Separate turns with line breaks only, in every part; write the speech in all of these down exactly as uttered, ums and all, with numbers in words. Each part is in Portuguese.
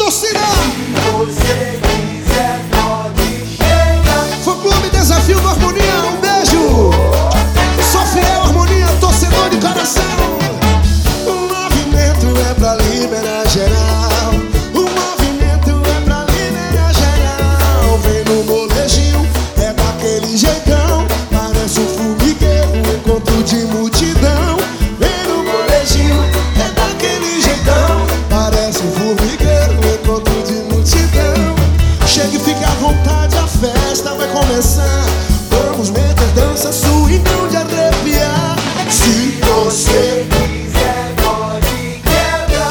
torcida!
Se você quiser, pode chegar.
Fã Clube Desafio do Harmonia, um beijo! Sou fiel, Harmonia, torcedor de coração. O movimento é pra liberar geral. O movimento é pra liberar geral. Vem no molejinho, é daquele jeitão. Parece um formigueiro, um encontro de multidão. Vem no molejinho, é daquele jeitão. Parece um formigueiro, um encontro de multidão. Chega e fica à vontade, a festa vai começar. Vamos meter dança, swingão de arrepiar. Se você
quiser, pode quebrar.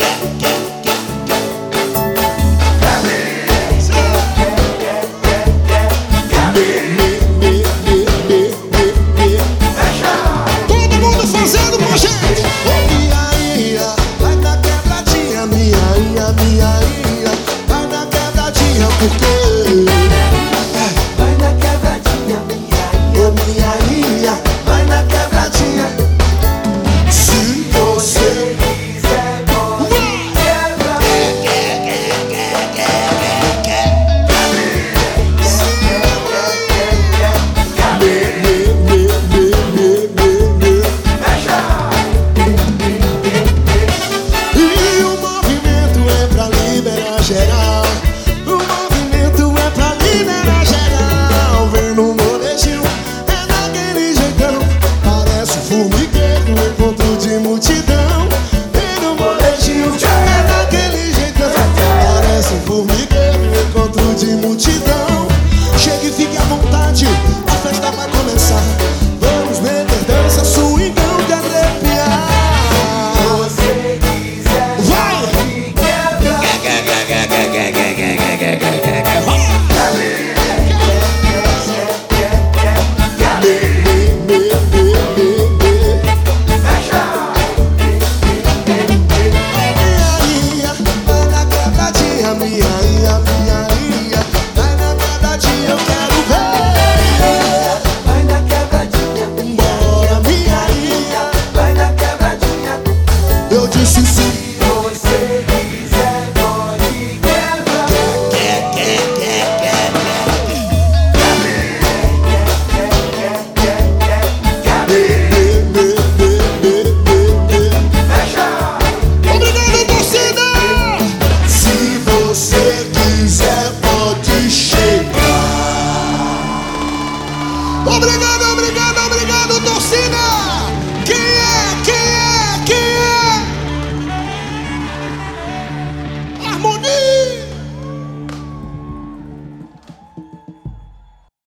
Todo mundo fazendo com a gente. Ô minha ia, vai dar quebradinha. Minha ia, minha ia, vai dar quebradinha. Porque